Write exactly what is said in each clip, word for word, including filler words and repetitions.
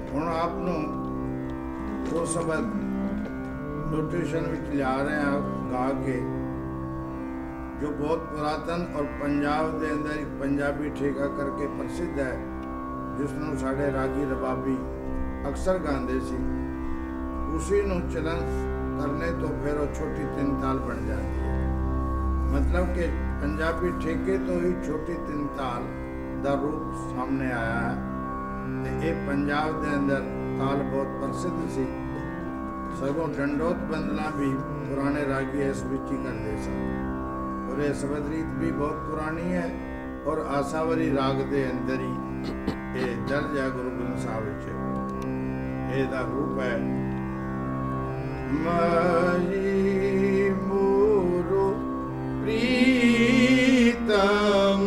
हुण आपनूं दो शब्द न्यूट्रिशन विच लिया रहे हैं गा के, जो बहुत पुरातन और पंजाब के अंदर एक पंजाबी ठेका करके प्रसिद्ध है, जिसनों साढ़े रागी रबाबी अक्सर गाते सी। उसी नूं चलन करने तो फिर वो छोटी तीन ताल बन जाती है। मतलब कि पंजाबी ठेके तो ही छोटी तीन ताल का रूप सामने आया है। तो ये पंजाब के अंदर ताल बहुत प्रसिद्ध सी। सगों डंडोत बंदना भी पुराने रागी इस विच ही करते सन। और ये शब्द रीत भी बहुत पुरानी है और आसावरी राग के अंदर ही ये दर्ज है गुरु ग्रंथ साहिब विच। ਇਹਦਾ रूप है माही मोरो प्रीतम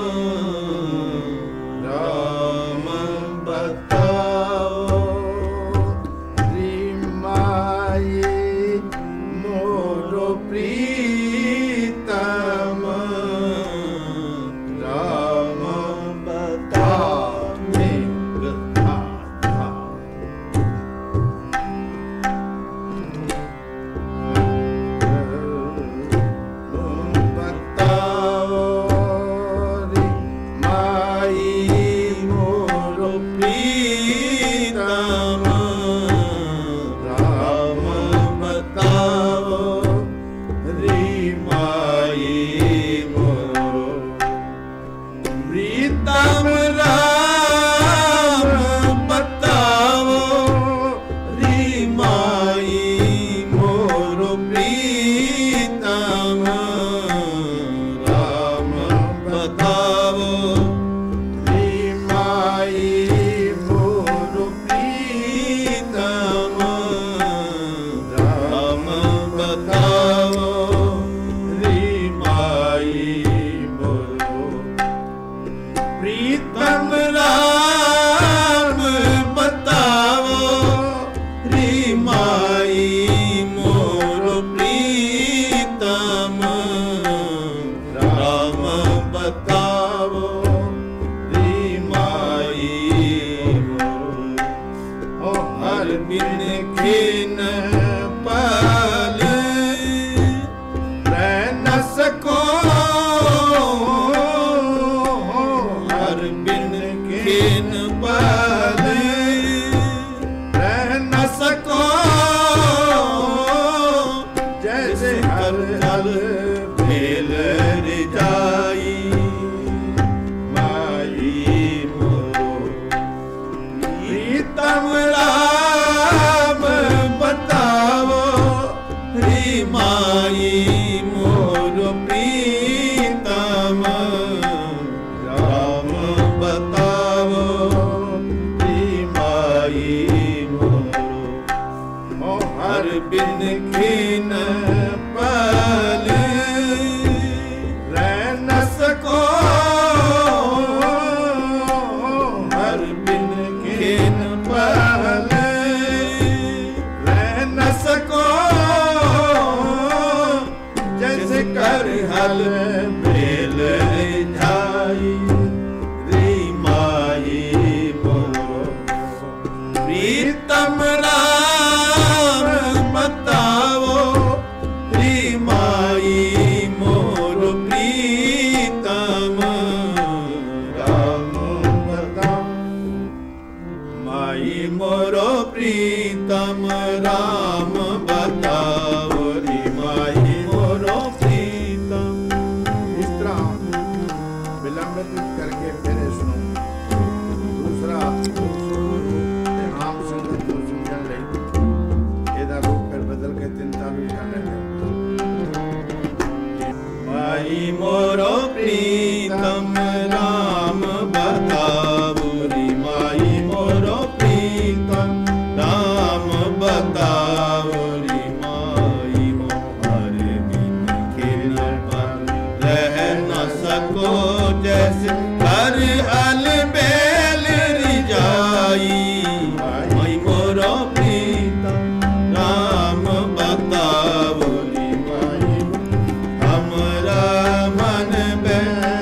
राम बताओ, री माही मोरो प्रीतम राम बताओ।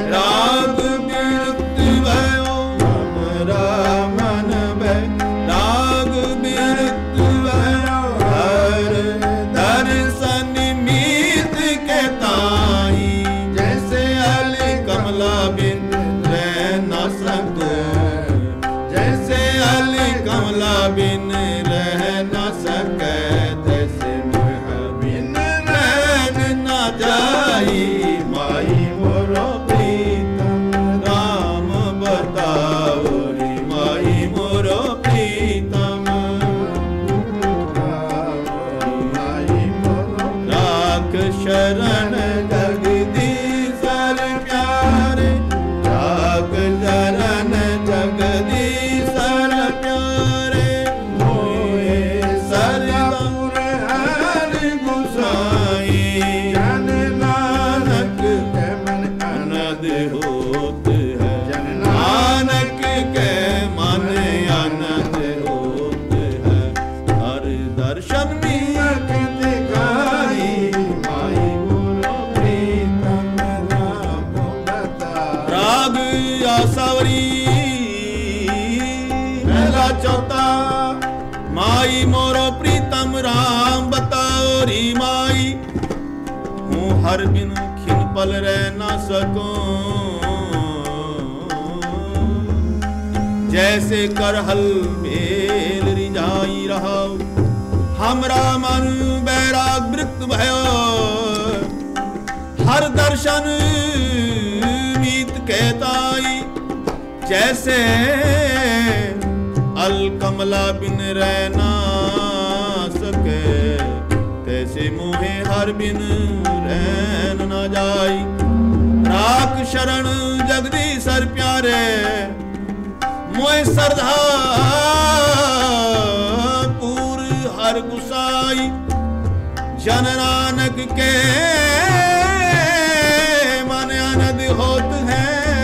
राग चौथा माई मोरो प्रीतम राम बताओ री माई हूँ हर बिन खिन पल रह ना सकूं जैसे करहल बेल रिझाई रहा हमरा मन बैराग वृत्त भयो हर दर्शन मीत कहताई जैसे अल कमला बिन रह ना सके तैसे मोहे हर बिन रहन न जाई राख शरण जगदीशर प्यारे मोए सरधा पूर हर गुसाई जन नानक के मन आनंद होत है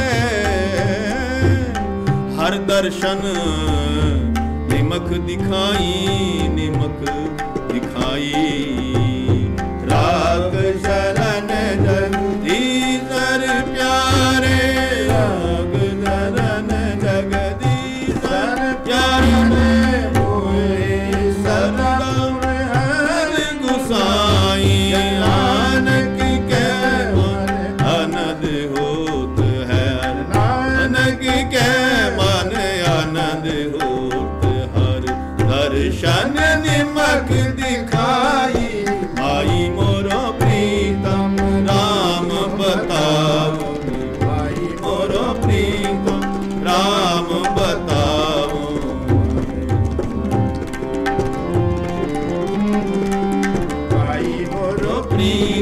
हर दर्शन निमक दिखाई निमक दिखाई राग शरण जगदीशर प्यारे राग शरण जगदीशर प्यारे मोए सदगुण हर गुसाई नानक के मन आनंद होत है नानक के मन आनंद होत हर दर्शन निमक दिखाई माई मोरो प्रीतम राम बताओ माई मोरो प्रीतम राम बताओ माई मोरो प्रीतम